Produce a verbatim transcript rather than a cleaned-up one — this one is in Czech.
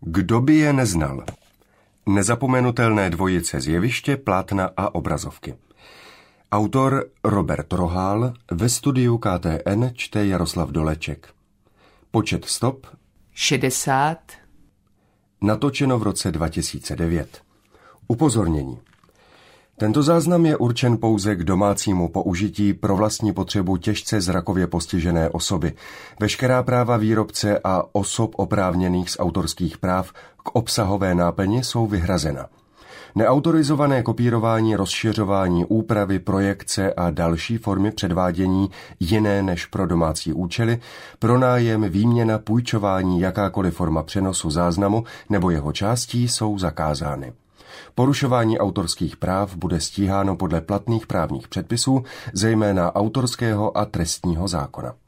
Kdo by je neznal? Nezapomenutelné dvojice z jeviště, plátna a obrazovky. Autor Robert Rohál, ve studiu K T N čte Jaroslav Doleček. Počet stop šedesát. Natočeno v roce dva tisíce devět. Upozornění. Tento záznam je určen pouze k domácímu použití pro vlastní potřebu těžce zrakově postižené osoby. Veškerá práva výrobce a osob oprávněných z autorských práv k obsahové náplni jsou vyhrazena. Neautorizované kopírování, rozšiřování, úpravy, projekce a další formy předvádění jiné než pro domácí účely, pronájem, výměna, půjčování, jakákoliv forma přenosu záznamu nebo jeho částí jsou zakázány. Porušování autorských práv bude stíháno podle platných právních předpisů, zejména autorského a trestního zákona.